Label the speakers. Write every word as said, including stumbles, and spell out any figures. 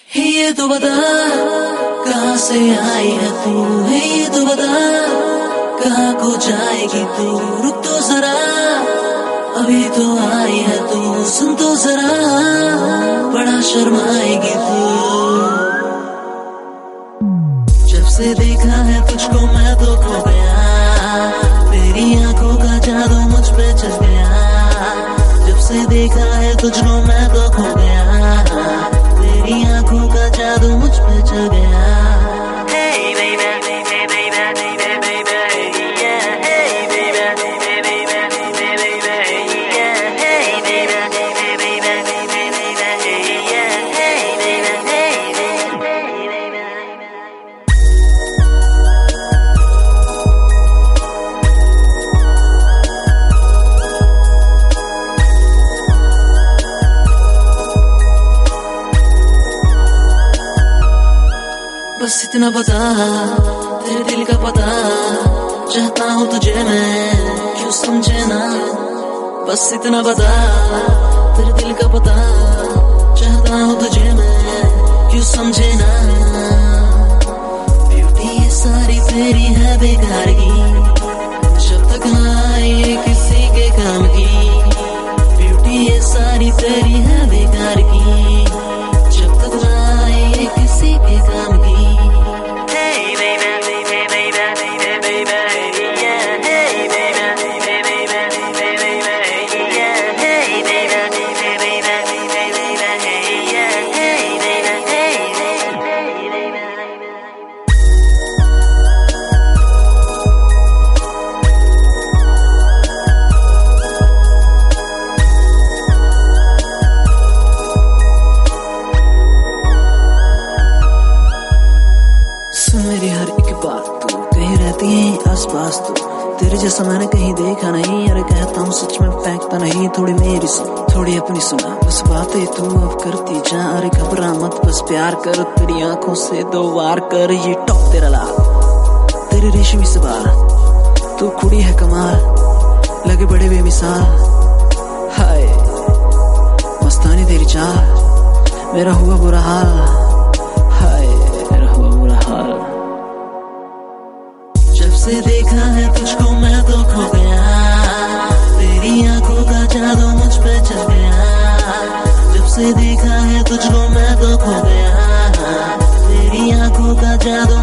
Speaker 1: हे ये तो बता कहाँ से आई है तू, हे ये तो बता कहाँ को जाएगी तू। रुक तो जरा अभी तो आई है तू, सुन तो जरा बड़ा शर्माएगी तू। जब से देखा है तुझको मैं तो खो गया, तेरी आंखों का जादू मुझ पे चल गया। जब से देखा है तुझको मैं तो खो गया, तेरी आंखों का जादू मुझ पे चल गया। बस इतना बता तेरे दिल का पता, चाहता हूँ तुझे मैं क्यों समझे ना। बस इतना बता तेरे दिल का पता, चाहता हूँ तुझे मैं क्यों समझे ना। ब्यूटी ये सारी तेरी है बेकार की, जब तक ना आए किसी के काम की। ब्यूटी ये सारी तेरी है बेकार की, जब तक ना आए किसी के काम की। मेरी हर एक बात तू कहीं रहती है आस पास तू, तेरे जैसा मैंने कहीं देखा नहीं। अरे कहता हूँ सच में फेंकता नहीं, थोड़ी मेरी सुन थोड़ी अपनी सुना। बस बातें तू अब करती जा, अरे घबरा मत बस प्यार कर। तेरी आंखों से दो वार कर, ये टॉप तेरा लाल, तेरे रेशमी से बाल, तू कुड़ी है कमाल, लगे बड़े बेमिसाल। हाय मस्तानी तेरी चाल, मेरा हुआ बुरा हाल। जब से देखा है तुझको मैं तो खो गया, तेरी आंखों का जादू मुझ पे चल गया। जब से देखा है तुझको मैं तो खो गया, तेरी आंखों का जादू